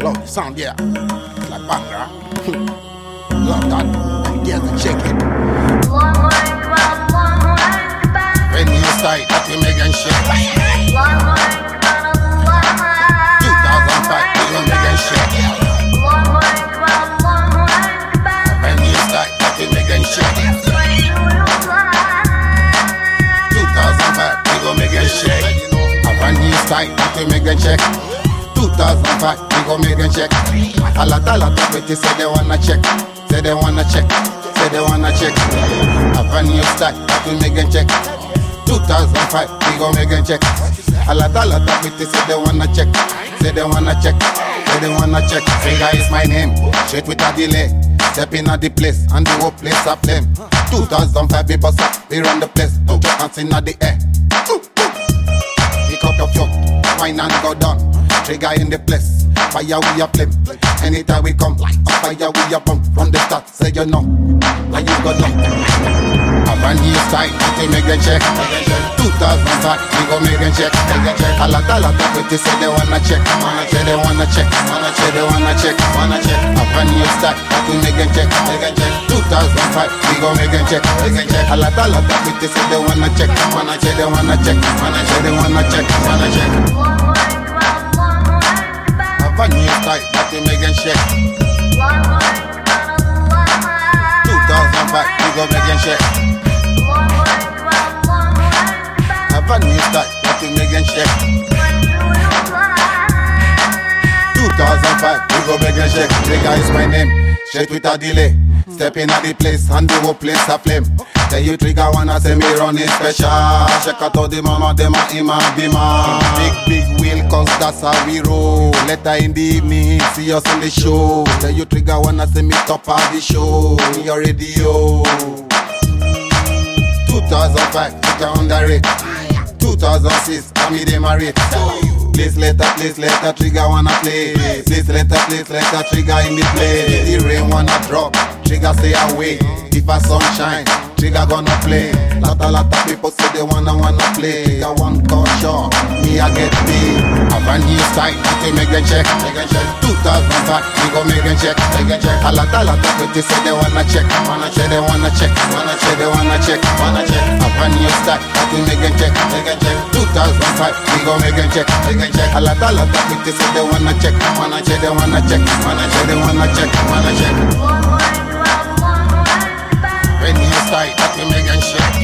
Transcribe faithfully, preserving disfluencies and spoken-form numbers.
Love the sound, yeah. It's like banger. Love that. And get to check it. When you start, that we make and shake. two thousand five, we gon' make and shake. When you start, that we make and shake. two thousand five, we gon' make and shake. When you start, that we make and shake. two thousand five, we gon' make and check. A lot, a lot of people say they wanna check. Say they wanna check. Say they wanna check. A brand new start, that we make and check. two thousand five, we gon' make and check. A lot, a lot of people say they wanna check. Say they wanna check. Say they wanna check. Finger is my name. Straight with a delay. Step in at the place and the whole place a flame. two thousand five, we bust up. We run the place. Put your hands in the air. Pick up your fuel. Wine and go down. Trigger in the place, fire we a flame. Anytime we come, fire we a pump. From the start, say you know, like you got know. A brand new style, we make a check. two thousand five, we gon' make a check. A lot, a lot of people say they wanna check. Wanna check, they wanna check. Wanna check, they wanna check. Wanna check. A brand new style, we make a check. two thousand five, we gon' make a check. A lot, a lot of people say they wanna check. Wanna check, they wanna check. Wanna check, they wanna check. Wanna check. A new style that we make and shake. two thousand five, we gon' make and shake. Have a new style that we make and shake. two thousand five, we gon' make and shake. Trigger is my name, straight with a delay. Step in at the place and the whole place a flame. Tell you trigger wanna say me run it special. Check out all the mama, them a ima bima. Big big wheel cause that's how we roll. Later in the evening, see us on the show. Tell you trigger wanna say me top of the show. Me your radio. two thousand five, trigger on the rate. two thousand six, I me them a rate. Please later, please later, trigger wanna play. Please later, please later, trigger in the play. The rain wanna drop, trigger stay away. If a sunshine, trigger gonna play. Lot a lot of people say they wanna wanna play. Trigger one caution, me I get paid. A brand new style, we make and check. two thousand five, we gon' make and check. A lot a lot of people say they wanna check. Wanna check, they wanna check. Wanna check, they wanna check. Wanna check. A brand new style, we make and check. two thousand five, we gon' make and check. A lot a lot of people say they wanna check. Wanna check, they wanna check. Wanna check, they wanna check. Wanna check. When you start, that we make and shake.